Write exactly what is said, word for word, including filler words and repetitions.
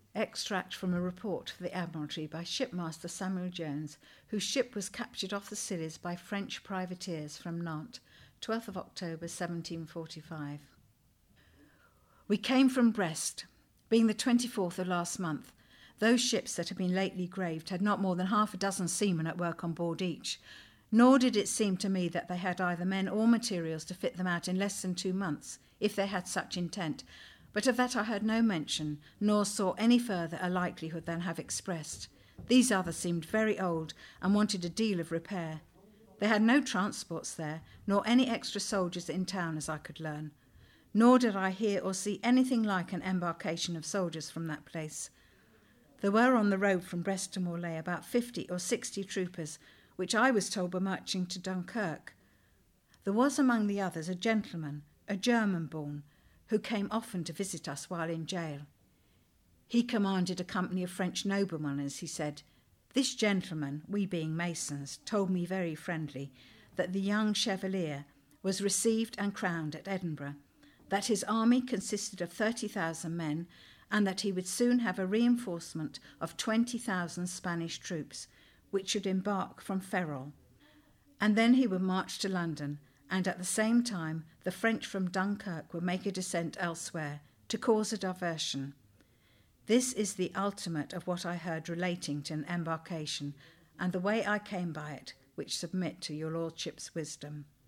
Extract from a report for the Admiralty by Shipmaster Samuel Jones, whose ship was captured off the Scillies by French privateers from Nantes, twelfth of October seventeen forty-five. We came from Brest, being the twenty-fourth of last month. Those ships that had been lately graved had not more than half a dozen seamen at work on board each, nor did it seem to me that they had either men or materials to fit them out in less than two months, if they had such intent, but of that I heard no mention, nor saw any further a likelihood than have expressed. These others seemed very old and wanted a deal of repair. They had no transports there, nor any extra soldiers in town as I could learn, nor did I hear or see anything like an embarkation of soldiers from that place. There were on the road from Brest to Morlaix about fifty or sixty troopers, which I was told were marching to Dunkirk. There was among the others a gentleman, a German-born, who came often to visit us while in jail. He commanded a company of French noblemen, as he said. This gentleman, we being masons, told me very friendly that the young Chevalier was received and crowned at Edinburgh, that his army consisted of thirty thousand men, and that he would soon have a reinforcement of twenty thousand Spanish troops, which should embark from Ferrol. And then he would march to London, and at the same time the French from Dunkirk would make a descent elsewhere, to cause a diversion. This is the ultimate of what I heard relating to an embarkation, and the way I came by it, which submit to your lordship's wisdom.